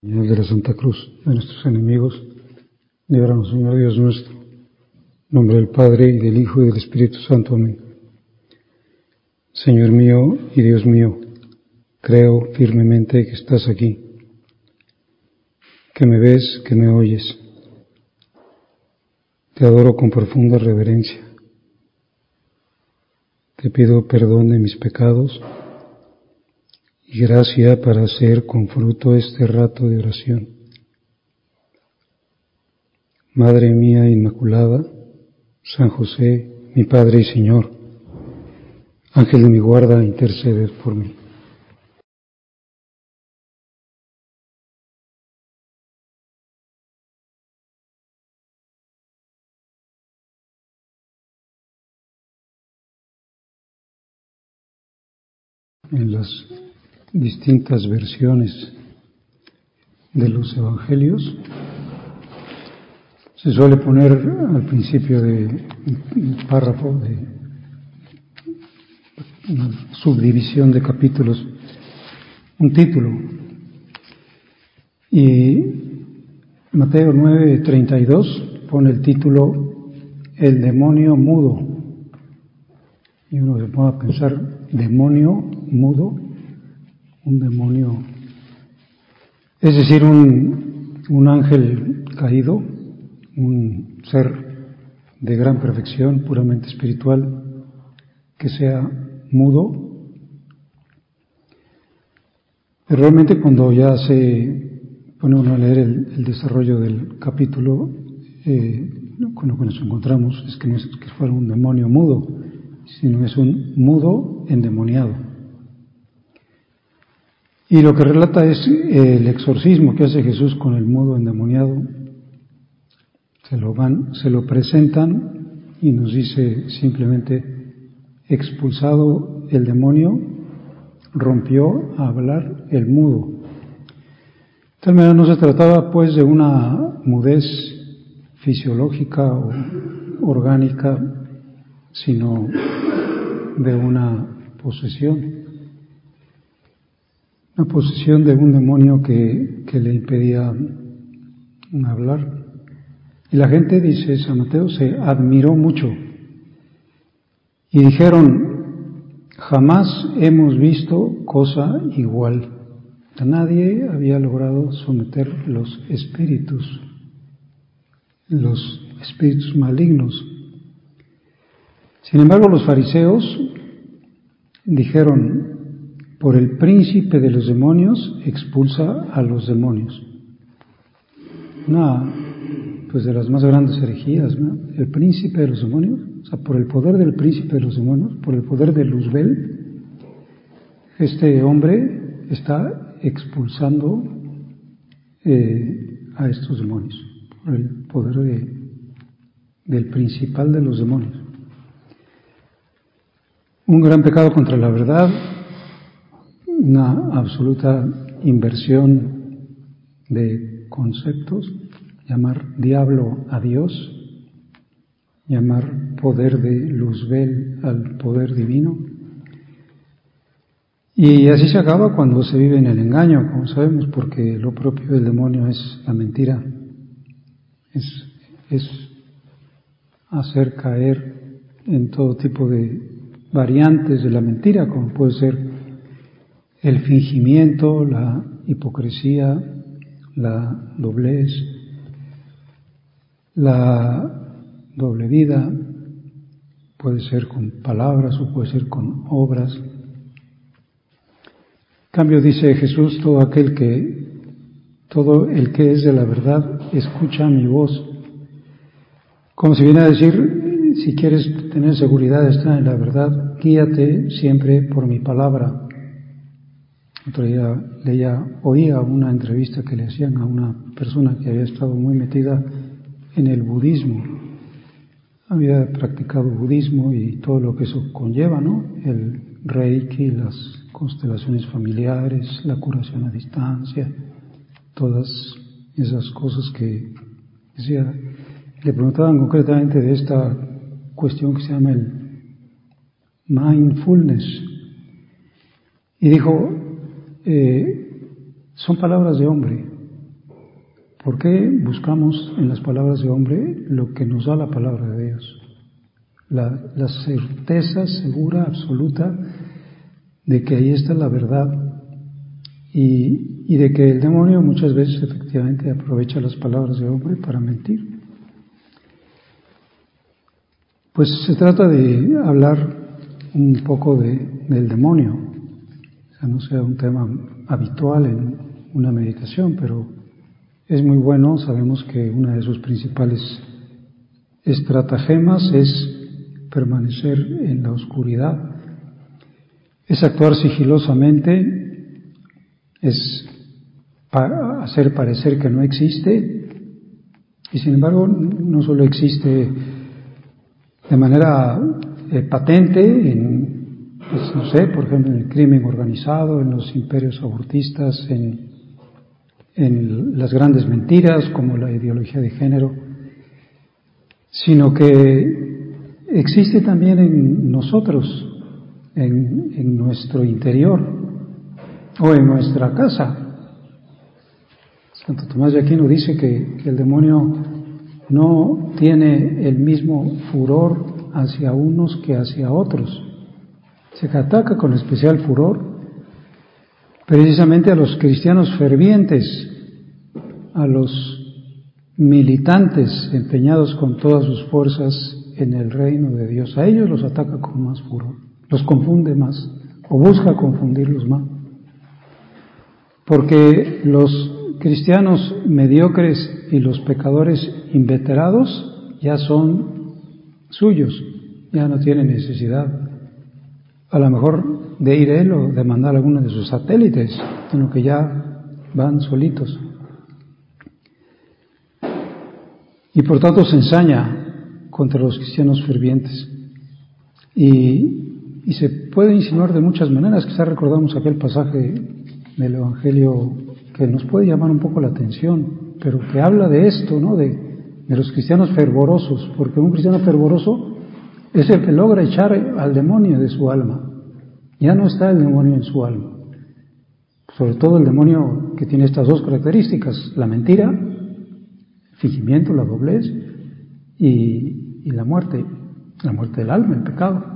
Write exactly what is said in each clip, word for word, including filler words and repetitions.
Señor de la Santa Cruz de nuestros enemigos, líbranos, Señor Dios nuestro, en nombre del Padre, y del Hijo, y del Espíritu Santo. Amén. Señor mío y Dios mío, creo firmemente que estás aquí, que me ves, que me oyes. Te adoro con profunda reverencia. Te pido perdón de mis pecados y gracia para hacer con fruto este rato de oración. Madre mía Inmaculada, San José, mi Padre y Señor, Ángel de mi guarda, interceded por mí. En las distintas versiones de los evangelios se suele poner al principio de un párrafo, de una subdivisión de capítulos, un título. Y Mateo nueve treinta y dos pone el título El demonio mudo. Y uno se pone a pensar, demonio mudo, un demonio, es decir, un, un ángel caído, un ser de gran perfección, puramente espiritual, que sea mudo. Pero realmente cuando ya se pone uno a leer el, el desarrollo del capítulo, eh, con lo que nos encontramos es que no es que fuera un demonio mudo, sino es un mudo endemoniado. Y lo que relata es el exorcismo que hace Jesús con el mudo endemoniado. Se lo van, se lo presentan y nos dice simplemente: expulsado el demonio, rompió a hablar el mudo. De tal manera no se trataba pues de una mudez fisiológica o orgánica, sino de una posesión, una posesión de un demonio que, que le impedía hablar. Y la gente, dice San Mateo, se admiró mucho y dijeron: jamás hemos visto cosa igual. Nadie había logrado someter los espíritus, los espíritus malignos. Sin embargo, los fariseos dijeron: por el príncipe de los demonios expulsa a los demonios. Una pues de las más grandes herejías, ¿no? El príncipe de los demonios, o sea, por el poder del príncipe de los demonios, por el poder de Luzbel, este hombre está expulsando eh, a estos demonios, por el poder de, del principal de los demonios. Un gran pecado contra la verdad, una absoluta inversión de conceptos, llamar diablo a Dios, llamar poder de Luzbel al poder divino. Y así se acaba cuando se vive en el engaño, como sabemos, porque lo propio del demonio es la mentira, es, es hacer caer en todo tipo de variantes de la mentira, como puede ser el fingimiento, la hipocresía, la doblez, la doble vida, puede ser con palabras o puede ser con obras. En cambio, dice Jesús, todo aquel que, todo el que es de la verdad, escucha mi voz. Como si viene a decir, si quieres tener seguridad de estar en la verdad, guíate siempre por mi palabra. Otro día leía, oía una entrevista que le hacían a una persona que había estado muy metida en el budismo, había practicado budismo y todo lo que eso conlleva, ¿no? El reiki, las constelaciones familiares, la curación a distancia, todas esas cosas que decía. Le preguntaban concretamente de esta cuestión que se llama el mindfulness y dijo, eh, son palabras de hombre. ¿Por qué buscamos en las palabras de hombre lo que nos da la palabra de Dios? La, la certeza segura, absoluta, de que ahí está la verdad y, y de que el demonio muchas veces efectivamente aprovecha las palabras de hombre para mentir. Pues se trata de hablar un poco de, del demonio, o sea, no sea un tema habitual en una meditación, pero es muy bueno. Sabemos que una de sus principales estratagemas es permanecer en la oscuridad, es actuar sigilosamente, es pa- hacer parecer que no existe, y sin embargo no solo existe de manera eh, patente, en, pues, no sé, por ejemplo, en el crimen organizado, en los imperios abortistas, en, en las grandes mentiras como la ideología de género, sino que existe también en nosotros, en, en nuestro interior o en nuestra casa. Santo Tomás de Aquino dice que, que el demonio no tiene el mismo furor hacia unos que hacia otros. Se ataca con especial furor precisamente a los cristianos fervientes, a los militantes empeñados con todas sus fuerzas en el reino de Dios. A ellos los ataca con más furor, los confunde más o busca confundirlos más. Porque los cristianos mediocres y los pecadores inveterados ya son suyos, ya no tienen necesidad a lo mejor de ir él o de mandar a alguno de sus satélites, sino que ya van solitos. Y por tanto se ensaña contra los cristianos fervientes. Y, y se puede insinuar de muchas maneras. Quizás recordamos aquel pasaje del Evangelio que nos puede llamar un poco la atención, pero que habla de esto, ¿no? De, de los cristianos fervorosos, porque un cristiano fervoroso es el que logra echar al demonio de su alma. Ya no está el demonio en su alma. Sobre todo el demonio que tiene estas dos características: la mentira, el fingimiento, la doblez y, y la muerte, la muerte del alma, el pecado.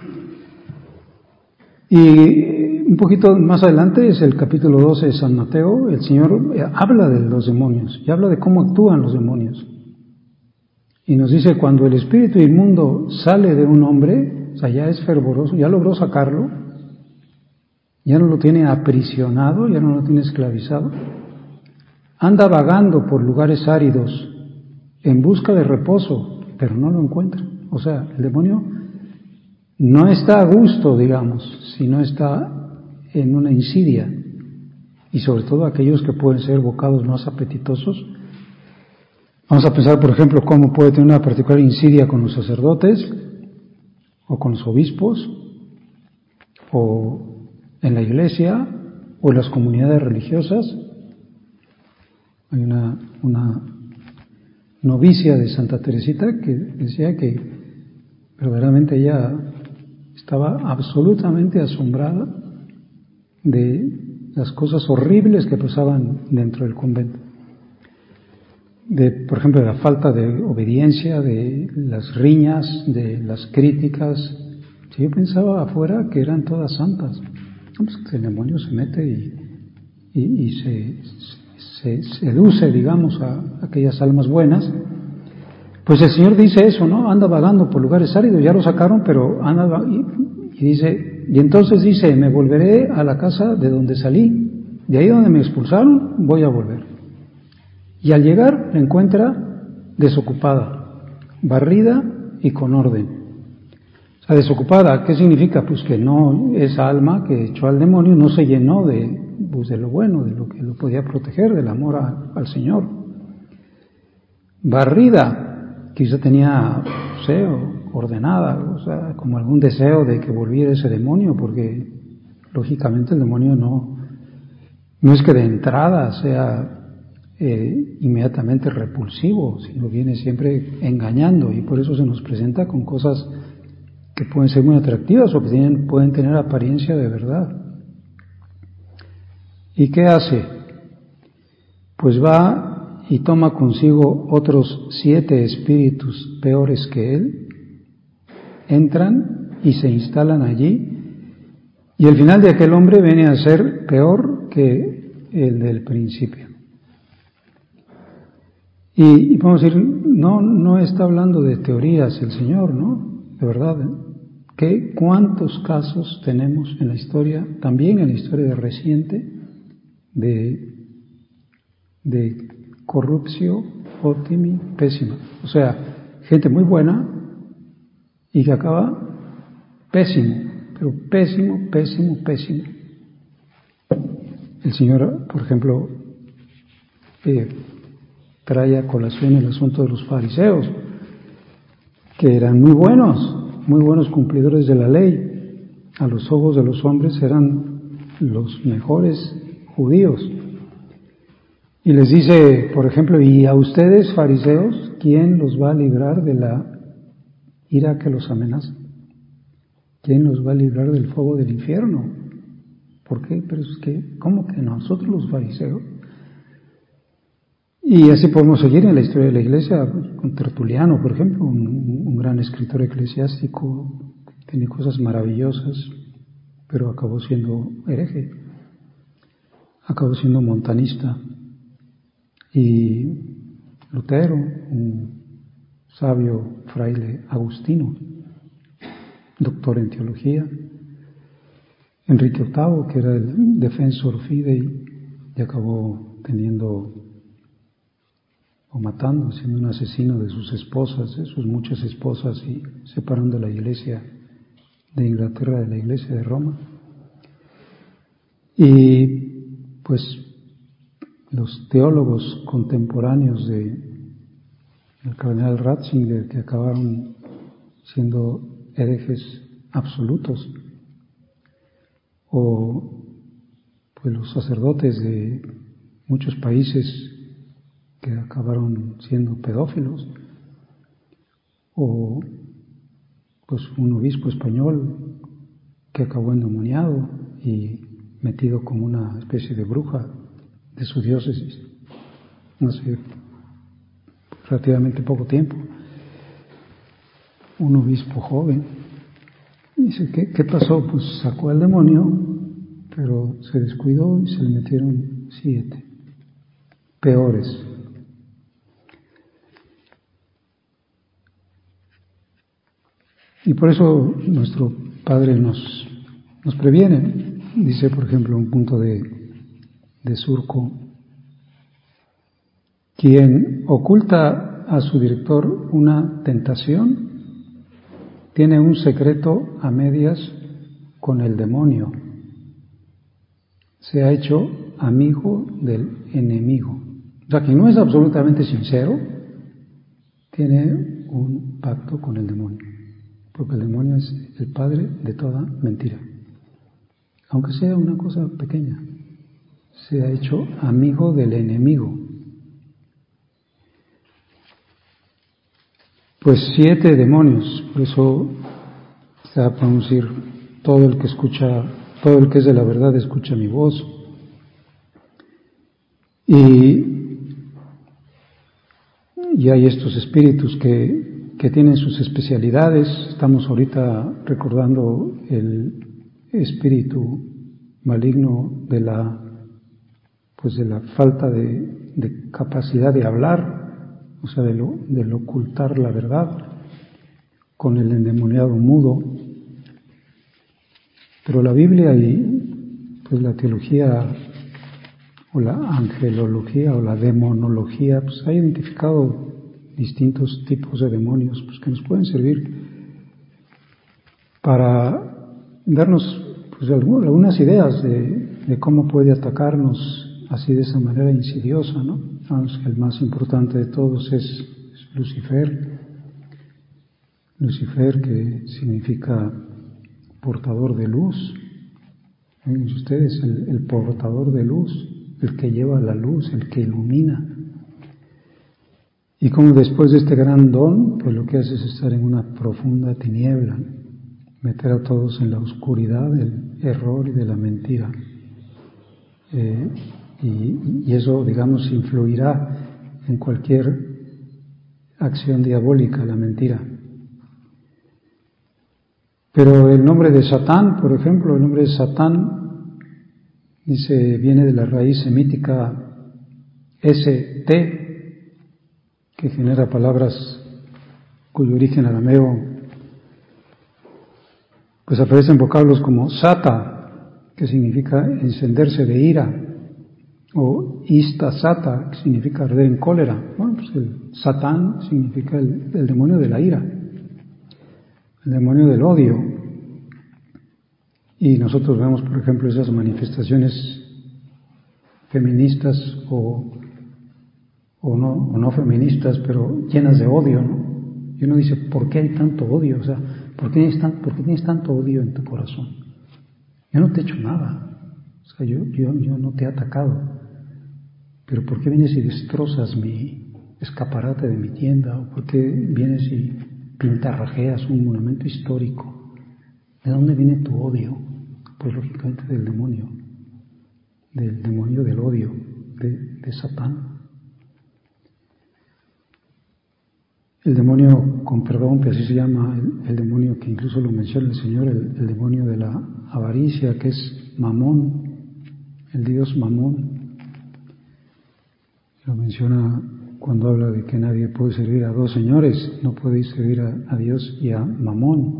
Y un poquito más adelante es el capítulo doce de San Mateo. El Señor habla de los demonios y habla de cómo actúan los demonios. Y nos dice, cuando el espíritu inmundo sale de un hombre, o sea, ya es fervoroso, ya logró sacarlo, ya no lo tiene aprisionado, ya no lo tiene esclavizado, anda vagando por lugares áridos en busca de reposo, pero no lo encuentra. O sea, el demonio no está a gusto, digamos, sino está en una insidia. Y sobre todo aquellos que pueden ser bocados más apetitosos. Vamos a pensar, por ejemplo, cómo puede tener una particular insidia con los sacerdotes, o con los obispos, o en la iglesia, o en las comunidades religiosas. Hay una, una novicia de Santa Teresita que decía que verdaderamente ella estaba absolutamente asombrada de las cosas horribles que pasaban dentro del convento. De, por ejemplo, de la falta de obediencia, de las riñas, de las críticas. Si yo pensaba afuera que eran todas santas, pues el demonio se mete y, y, y se, se seduce, digamos, a aquellas almas buenas. Pues el Señor dice eso, ¿no? Anda vagando por lugares áridos, ya lo sacaron, pero anda y, y dice, y entonces dice, me volveré a la casa de donde salí, de ahí donde me expulsaron, voy a volver. Y al llegar la encuentra desocupada, barrida y con orden. O sea, desocupada, ¿qué significa? Pues que no, esa alma que echó al demonio no se llenó de, pues de lo bueno, de lo que lo podía proteger, del amor a, al Señor. Barrida, quizá tenía, no sé, ordenada, o sea, como algún deseo de que volviera ese demonio, porque lógicamente el demonio no, no es que de entrada sea Eh, inmediatamente repulsivo, sino viene siempre engañando, y por eso se nos presenta con cosas que pueden ser muy atractivas o que tienen, pueden tener apariencia de verdad. ¿Y qué hace? Pues va y toma consigo otros siete espíritus peores que él, entran y se instalan allí, y el final de aquel hombre viene a ser peor que el del principio. Y, y podemos decir, no, no está hablando de teorías el Señor, ¿no? De verdad, ¿eh? ¿Qué, ¿Cuántos casos tenemos en la historia, también en la historia reciente, de, de corrupción, óptimi, pésima? O sea, gente muy buena y que acaba pésimo, pero pésimo, pésimo, pésimo. El Señor, por ejemplo, eh, trae a colación el asunto de los fariseos, que eran muy buenos, muy buenos cumplidores de la ley. A los ojos de los hombres eran los mejores judíos. Y les dice, por ejemplo, y a ustedes, fariseos, ¿quién los va a librar de la ira que los amenaza? ¿Quién los va a librar del fuego del infierno? ¿Por qué? Pero es que, ¿cómo que nosotros los fariseos? Y así podemos seguir en la historia de la Iglesia, con Tertuliano, por ejemplo, un, un gran escritor eclesiástico, tiene cosas maravillosas, pero acabó siendo hereje, acabó siendo montanista. Y Lutero, un sabio fraile agustino, doctor en teología. Enrique octavo, que era el defensor fidei, y acabó teniendo o matando, siendo un asesino de sus esposas, de sus muchas esposas, y separando la iglesia de Inglaterra de la iglesia de Roma. Y pues los teólogos contemporáneos de el cardenal Ratzinger, que acabaron siendo herejes absolutos, o pues los sacerdotes de muchos países que acabaron siendo pedófilos, o pues un obispo español que acabó endemoniado y metido como una especie de bruja de su diócesis, no sé, relativamente poco tiempo. Un obispo joven dice, ¿qué, qué pasó? Pues sacó al demonio, pero se descuidó y se le metieron siete peores. Y por eso nuestro Padre nos, nos previene. Dice, por ejemplo, un punto de, de Surco, quien oculta a su director una tentación, tiene un secreto a medias con el demonio. Se ha hecho amigo del enemigo. O sea, quien no es absolutamente sincero, tiene un pacto con el demonio. Porque el demonio es el padre de toda mentira. Aunque sea una cosa pequeña, se ha hecho amigo del enemigo. Pues siete demonios, por eso se va a pronunciar, todo el que escucha, todo el que es de la verdad escucha mi voz. Y, y hay estos espíritus que que tienen sus especialidades. Estamos ahorita recordando el espíritu maligno de la, pues de la falta de, de capacidad de hablar, o sea, de lo, del ocultar la verdad, con el endemoniado mudo. Pero la Biblia y pues la teología o la angelología o la demonología, pues ha identificado distintos tipos de demonios pues, que nos pueden servir para darnos pues, algunas ideas de, de cómo puede atacarnos así de esa manera insidiosa, ¿no? Vamos, el más importante de todos es, es Lucifer. Lucifer, que significa portador de luz. ¿Ven ustedes? El, el portador de luz, el que lleva la luz, el que ilumina. Y como después de este gran don, pues lo que hace es estar en una profunda tiniebla, meter a todos en la oscuridad del error y de la mentira. Eh, y, y eso, digamos, influirá en cualquier acción diabólica, la mentira. Pero el nombre de Satán, por ejemplo, el nombre de Satán, dice, viene de la raíz semítica S T, que genera palabras cuyo origen arameo, pues aparecen vocablos como Sata, que significa encenderse de ira, o Istasata, que significa arder en cólera. Bueno, pues el Satán significa el, el demonio de la ira, el demonio del odio. Y nosotros vemos, por ejemplo, esas manifestaciones feministas o, o, no, o no feministas, pero llenas de odio, ¿no? Y uno dice, ¿por qué hay tanto odio? O sea, ¿por qué tienes, tan, ¿por qué tienes tanto odio en tu corazón? Yo no te he hecho nada. O sea, yo, yo, yo no te he atacado. Pero ¿por qué vienes y destrozas mi escaparate de mi tienda? ¿O por qué vienes y pintarrajeas un monumento histórico? ¿De dónde viene tu odio? Pues lógicamente del demonio, del demonio del odio, de, de Satán. El demonio, con perdón, que así se llama, el, el demonio que incluso lo menciona el Señor, el, el demonio de la avaricia, que es Mamón, el dios Mamón. Lo menciona cuando habla de que nadie puede servir a dos señores, no podéis servir a, a Dios y a Mamón,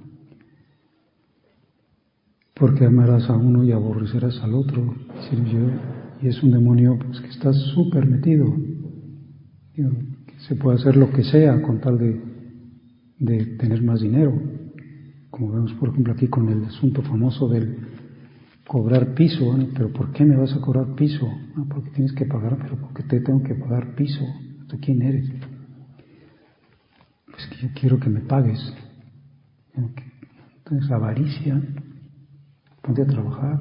porque amarás a uno y aborrecerás al otro. Es decir, yo, y es un demonio pues, que está súper metido, digo, que se puede hacer lo que sea con tal de, de tener más dinero, como vemos por ejemplo aquí con el asunto famoso del cobrar piso. Bueno, pero ¿por qué me vas a cobrar piso? Ah, porque tienes que pagar, pero ¿por qué te tengo que pagar piso? ¿Tú quién eres? Pues que yo quiero que me pagues. Entonces, avaricia, ponte a trabajar.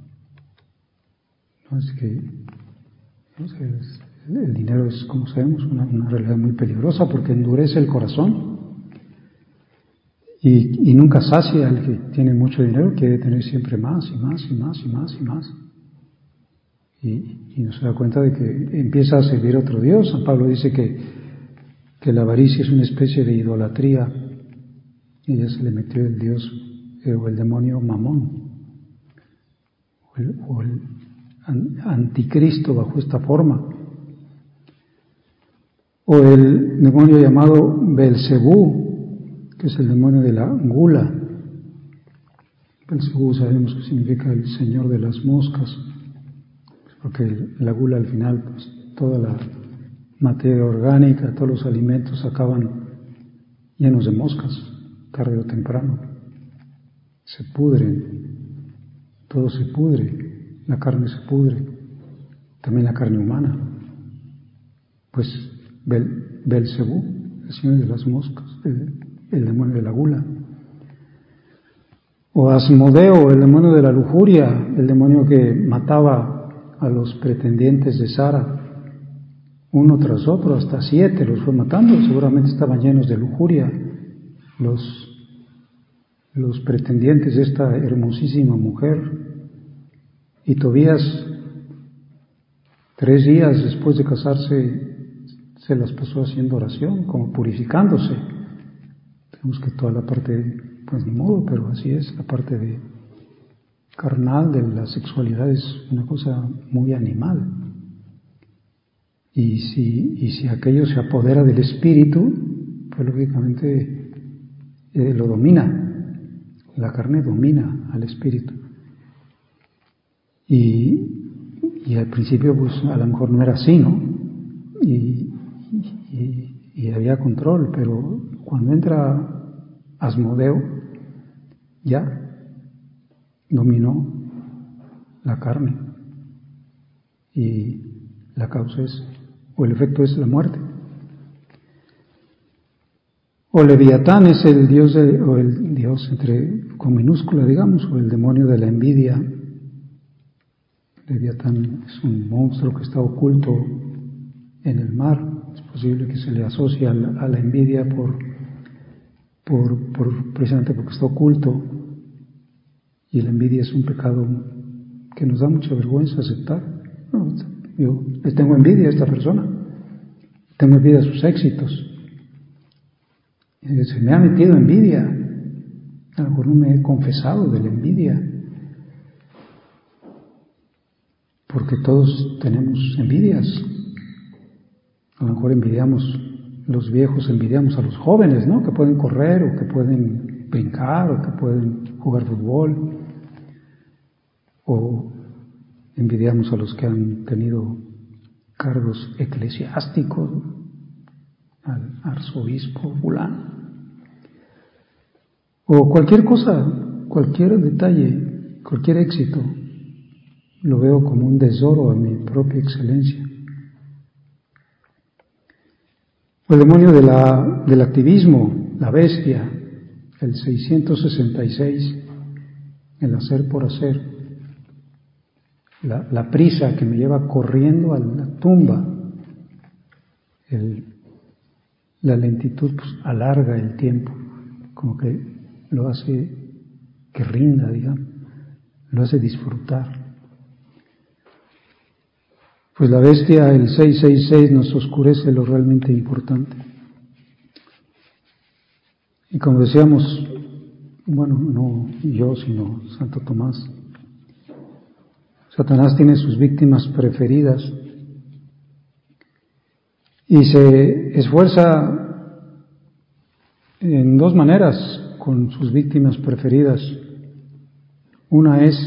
No es que no sé, es, el dinero es, como sabemos, una, una realidad muy peligrosa porque endurece el corazón. Y, y nunca sacia. El que tiene mucho dinero quiere tener siempre más y más y más y más y más. Y, y no se da cuenta de que empieza a servir a otro Dios. San Pablo dice que, que la avaricia es una especie de idolatría. Y ya se le metió el Dios eh, o el demonio Mamón. O el, o el an, anticristo bajo esta forma. O el demonio llamado Belcebú, que es el demonio de la gula. Belcebú sabemos que significa el señor de las moscas, porque la gula al final, pues toda la materia orgánica, todos los alimentos acaban llenos de moscas, tarde o temprano. Se pudren, todo se pudre, la carne se pudre, también la carne humana. Pues Bel, Belcebú, el señor de las moscas, el, el demonio de la gula. O Asmodeo, el demonio de la lujuria, el demonio que mataba a los pretendientes de Sara, uno tras otro, hasta siete los fue matando. Seguramente estaban llenos de lujuria los, los pretendientes de esta hermosísima mujer. Y Tobías, tres días después de casarse, se las pasó haciendo oración, como purificándose. Tenemos que toda la parte, pues ni modo, pero así es, la parte de carnal de la sexualidad es una cosa muy animal. Y si, y si aquello se apodera del espíritu, pues lógicamente eh, lo domina. La carne domina al espíritu. Y, y al principio, pues a lo mejor no era así, ¿no? Y, y, y había control, pero cuando entra Asmodeo, ya dominó la carne. Y la causa es, o el efecto es la muerte. O Leviatán es el dios, de, o el dios entre, con minúscula digamos, o el demonio de la envidia. Leviatán es un monstruo que está oculto en el mar. Es posible que se le asocie a la, a la envidia por, por, por, precisamente porque está oculto. Y la envidia es un pecado que nos da mucha vergüenza aceptar. No, yo le tengo envidia a esta persona. tengo envidia de sus éxitos. Se me ha metido envidia. A lo mejor no me he confesado de la envidia. Porque todos tenemos envidias. A lo mejor envidiamos, los viejos envidiamos a los jóvenes, ¿no? Que pueden correr o que pueden brincar o que pueden jugar fútbol. O envidiamos a los que han tenido cargos eclesiásticos, al arzobispo fulano. O cualquier cosa, cualquier detalle, cualquier éxito, lo veo como un tesoro a mi propia excelencia. El demonio de la, del activismo, la bestia, el seiscientos sesenta y seis, el hacer por hacer, la, la prisa que me lleva corriendo a la tumba, el, la lentitud pues, alarga el tiempo, como que lo hace que rinda, digamos, lo hace disfrutar. Pues la bestia, el seiscientos sesenta y seis, nos oscurece lo realmente importante. Y como decíamos, bueno, no yo, sino Santo Tomás, Satanás tiene sus víctimas preferidas y se esfuerza en dos maneras con sus víctimas preferidas. Una es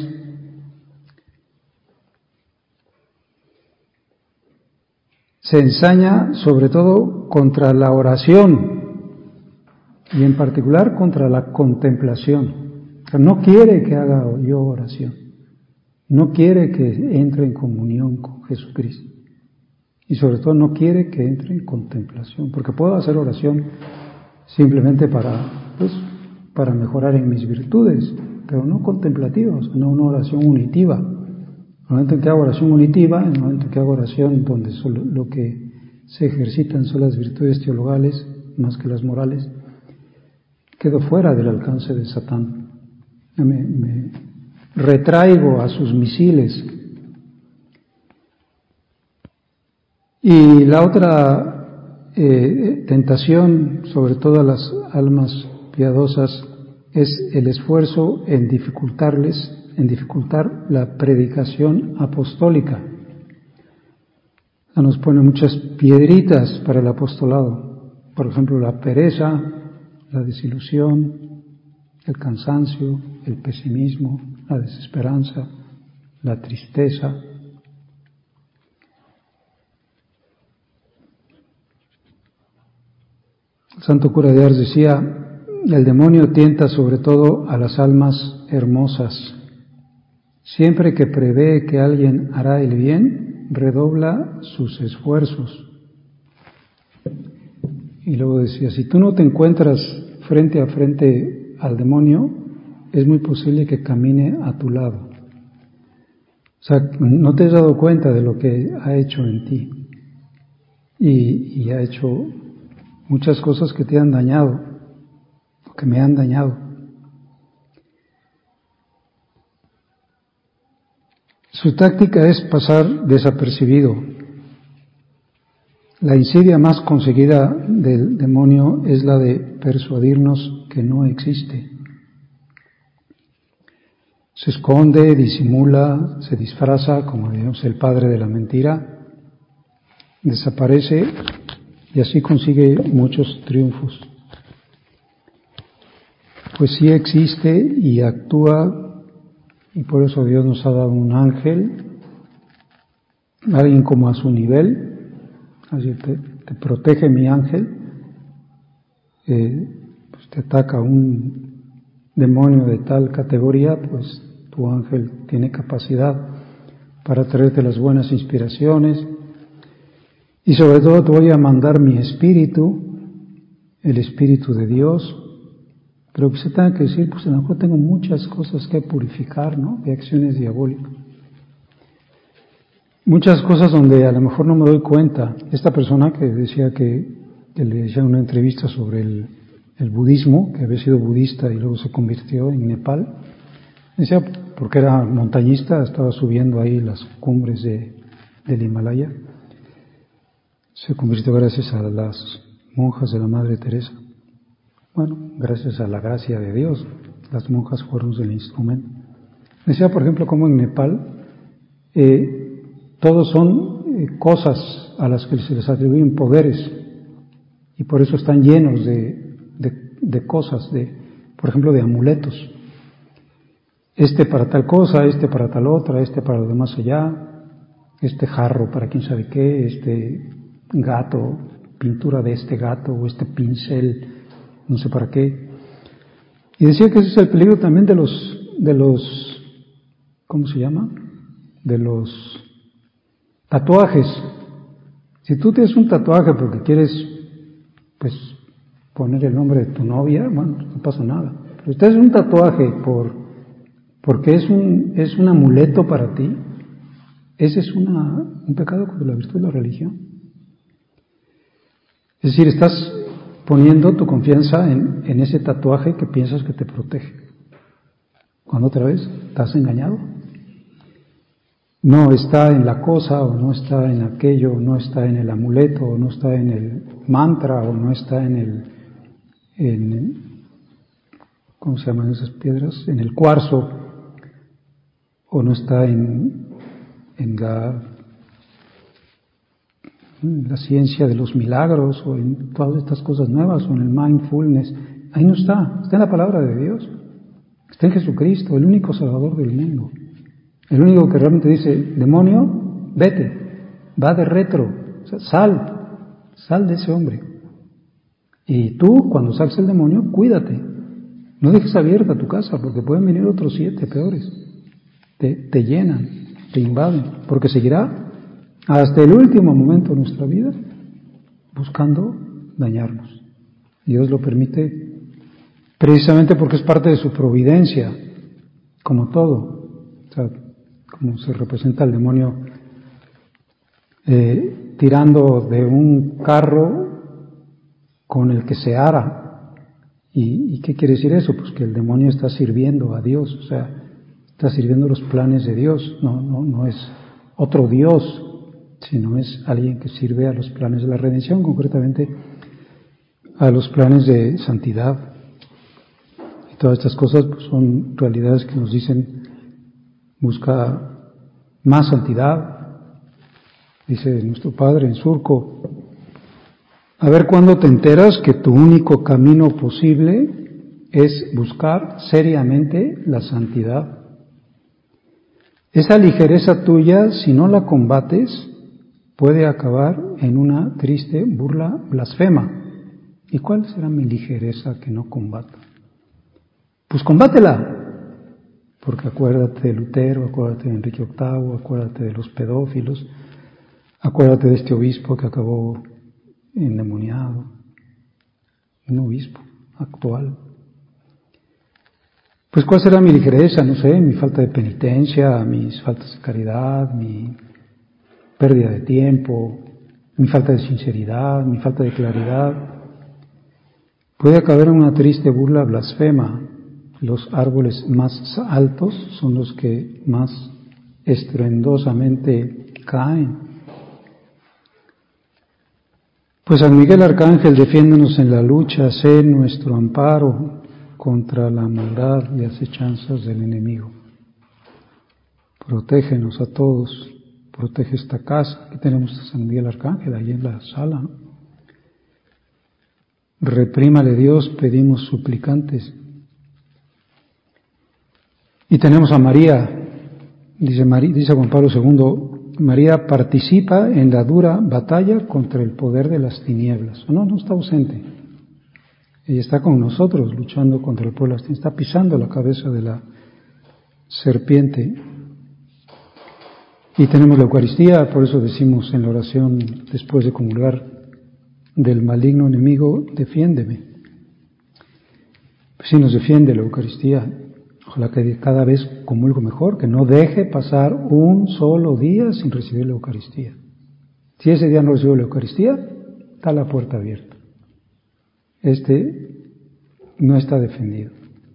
se ensaña sobre todo contra la oración y en particular contra la contemplación. O sea, no quiere que haga yo oración, no quiere que entre en comunión con Jesucristo y sobre todo no quiere que entre en contemplación, porque puedo hacer oración simplemente para, pues, para mejorar en mis virtudes, pero no contemplativa, o sea, no una oración unitiva. En el momento en que hago oración unitiva, en el momento en que hago oración donde solo lo que se ejercitan son las virtudes teologales más que las morales, quedo fuera del alcance de Satán. Me, me retraigo a sus misiles. Y la otra eh, tentación, sobre todo a las almas piadosas, es el esfuerzo en dificultarles en dificultar la predicación apostólica. Nos pone muchas piedritas para el apostolado, por ejemplo la pereza, la desilusión, el cansancio, el pesimismo, la desesperanza, la tristeza. El santo cura de Ars decía, el demonio tienta sobre todo a las almas hermosas. Siempre que prevé que alguien hará el bien, redobla sus esfuerzos. Y luego decía, si tú no te encuentras frente a frente al demonio, es muy posible que camine a tu lado. O sea, no te has dado cuenta de lo que ha hecho en ti. Y, y ha hecho muchas cosas que te han dañado, que me han dañado. Su táctica es pasar desapercibido. La insidia más conseguida del demonio es la de persuadirnos que no existe. Se esconde, disimula, se disfraza, como digamos el padre de la mentira, desaparece y así consigue muchos triunfos. Pues sí existe y actúa. Y por eso Dios nos ha dado un ángel, alguien como a su nivel, así te, te protege mi ángel, eh, pues te ataca un demonio de tal categoría, pues tu ángel tiene capacidad para traerte las buenas inspiraciones y sobre todo te voy a mandar mi espíritu, el espíritu de Dios. Pero que se tenga que decir, pues a lo mejor tengo muchas cosas que purificar, ¿no? De acciones diabólicas. Muchas cosas donde a lo mejor no me doy cuenta. Esta persona que decía que, que le decía una entrevista sobre el, el budismo, que había sido budista y luego se convirtió en Nepal, decía, porque era montañista, estaba subiendo ahí las cumbres de, del Himalaya. Se convirtió gracias a las monjas de la Madre Teresa. Bueno, gracias a la gracia de Dios, las monjas fueron el instrumento. Decía, por ejemplo, como en Nepal, eh, todos son eh, cosas a las que se les atribuyen poderes, y por eso están llenos de, de, de cosas, de, por ejemplo, de amuletos. Este para tal cosa, este para tal otra, este para lo demás allá, este jarro para quién sabe qué, este gato, pintura de este gato, o este pincel, no sé para qué. Y decía que ese es el peligro también de los, de los, ¿cómo se llama? De los tatuajes. Si tú tienes un tatuaje porque quieres, pues, poner el nombre de tu novia, bueno, no pasa nada. Pero si tienes un tatuaje por, porque es un, es un amuleto para ti, ese es una, un pecado contra la virtud de la religión. Es decir, estás poniendo tu confianza en, en ese tatuaje que piensas que te protege. Cuando otra vez estás engañado. No está en la cosa, o no está en aquello, o no está en el amuleto, o no está en el mantra, o no está en el, en, ¿cómo se llaman esas piedras? En el cuarzo, o no está en, en la, en la ciencia de los milagros, o en todas estas cosas nuevas, o en el mindfulness. Ahí no está, está en la palabra de Dios, está en Jesucristo, el único Salvador del mundo. El único que realmente dice, demonio, vete, va de retro, o sea, sal, sal de ese hombre. Y tú, cuando saques el demonio, cuídate. No dejes abierta tu casa, porque pueden venir otros siete peores. Te, te llenan, te invaden, porque seguirá hasta el último momento de nuestra vida buscando dañarnos. Dios lo permite precisamente porque es parte de su providencia, como todo. O sea, como se representa el demonio eh, tirando de un carro con el que se ara. ¿Y, ¿Y qué quiere decir eso? Pues que el demonio está sirviendo a Dios, o sea, está sirviendo los planes de Dios, no, no, no es otro Dios, sino es alguien que sirve a los planes de la redención, concretamente a los planes de santidad. Y todas estas cosas pues, son realidades que nos dicen, busca más santidad, dice nuestro Padre en Surco. A ver cuándo te enteras que tu único camino posible es buscar seriamente la santidad. Esa ligereza tuya, si no la combates, puede acabar en una triste burla blasfema. ¿Y cuál será mi ligereza que no combata? Pues combátela. Porque acuérdate de Lutero, acuérdate de Enrique octavo, acuérdate de los pedófilos, acuérdate de este obispo que acabó endemoniado, un obispo actual. Pues ¿cuál será mi ligereza? No sé, mi falta de penitencia, mis faltas de caridad, mi pérdida de tiempo, mi falta de sinceridad, mi falta de claridad. Puede acabar en una triste burla blasfema. Los árboles más altos son los que más estruendosamente caen. Pues San Miguel Arcángel, defiéndonos en la lucha, sé nuestro amparo contra la maldad y acechanzas del enemigo. Protégenos a todos, protege esta casa. Aquí tenemos a San Miguel Arcángel, ahí en la sala, ¿no? Reprímale Dios, pedimos suplicantes. Y tenemos a María, dice, María, dice Juan Pablo segundo, María participa en la dura batalla contra el poder de las tinieblas. No, no está ausente. Ella está con nosotros luchando contra el poder de las tinieblas, está pisando la cabeza de la serpiente. Y tenemos la Eucaristía, por eso decimos en la oración después de comulgar, del maligno enemigo, defiéndeme. Pues sí nos defiende la Eucaristía. Ojalá que cada vez comulgo mejor, que no deje pasar un solo día sin recibir la Eucaristía. Si ese día no recibo la Eucaristía, está la puerta abierta. Este no está defendido.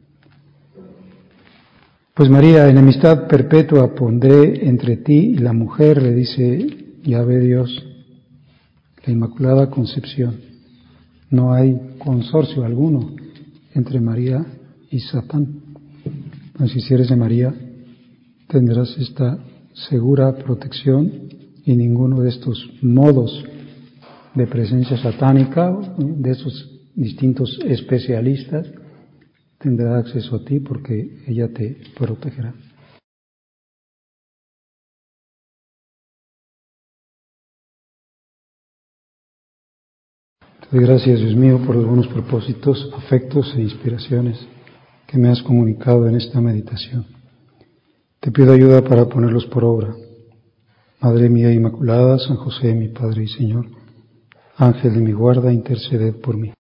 Pues María, enemistad perpetua pondré entre ti y la mujer, le dice Yahvé Dios. la Inmaculada Concepción. No hay consorcio alguno entre María y Satán. Pues si eres de María, tendrás esta segura protección y ninguno de estos modos de presencia satánica, de esos distintos especialistas, tendrá acceso a ti porque ella te protegerá. Te doy gracias, Dios mío, por los buenos propósitos, afectos e inspiraciones que me has comunicado en esta meditación. Te pido ayuda para ponerlos por obra. Madre mía Inmaculada, San José, mi Padre y Señor, Ángel de mi guarda, interceded por mí.